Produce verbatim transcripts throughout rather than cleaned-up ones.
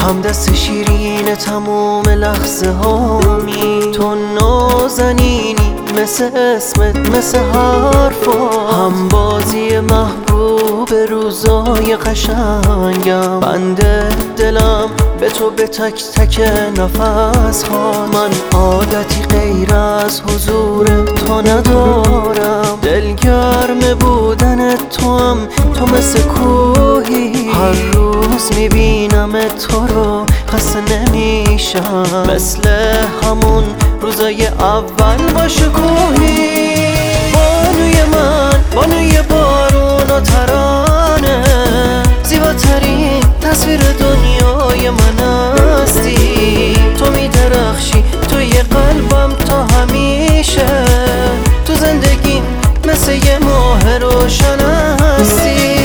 همدست شیرین تموم لحظه هامی، تو نازنینی مثل اسمت مثل حرفا، هم بازی محبوب روزای قشنگم، بنده دلم به تو به تک تک نفس ها. من عادتی غیر از حضور تو ندارم، دلگرم بودن تو هم تو مثل کوهی، هر روز میبینم تو رو خسته نمیشم، مثل همون روزای اول با شکوهی. بانوی من بانوی بارون و ترانه، زیباترین تصویر دنیای من هستی، تو میدرخشی توی قلبم تا همیشه، تو زندگی مثل یه ماه روشن هستی.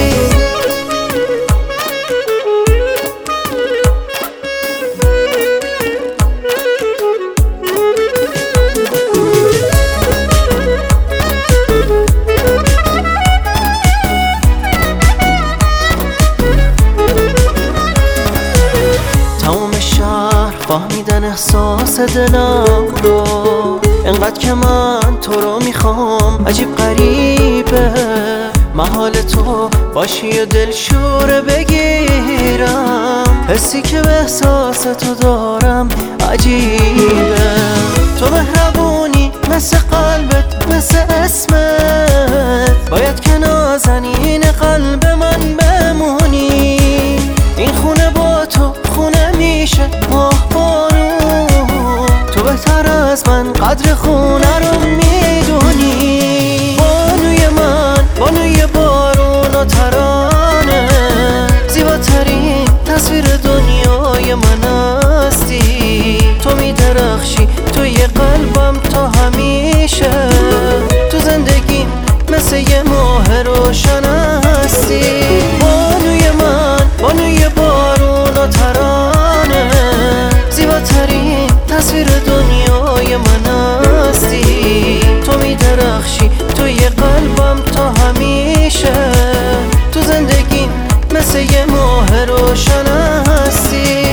فهمیدن احساس دلم رو، انقدر که من تو رو میخوام عجیب غریبه، محال تو باشی و دلشوره بگیرم، حسی که به احساس تو دارم عجیبه، تو مهربونی مثل قلبت مثل اسمت، باید که نازنین قلب من بمونی، این خونه با تو خونه میشه ماه بارون، تو بهتر از من قدر خونه رو میدونی. بانوی من بانوی بارون و ترانه، زیباترین تصویر دنیای من هستی، تو میدرخشی توی قلبم تا همیشه، تو زندگی مثل یه ماه روشن هستی. بانوی من بانوی بارون و ترانه، زیباترین تصویر دنیای من هستی، تو میدرخشی توی قلبم تا همیشه، تو زندگی مثل یه ماه روشن هستی.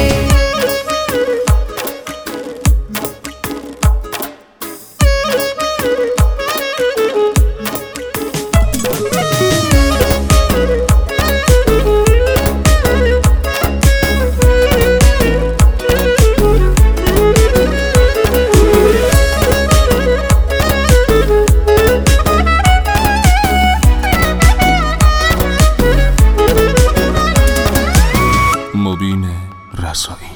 مبین رسایی.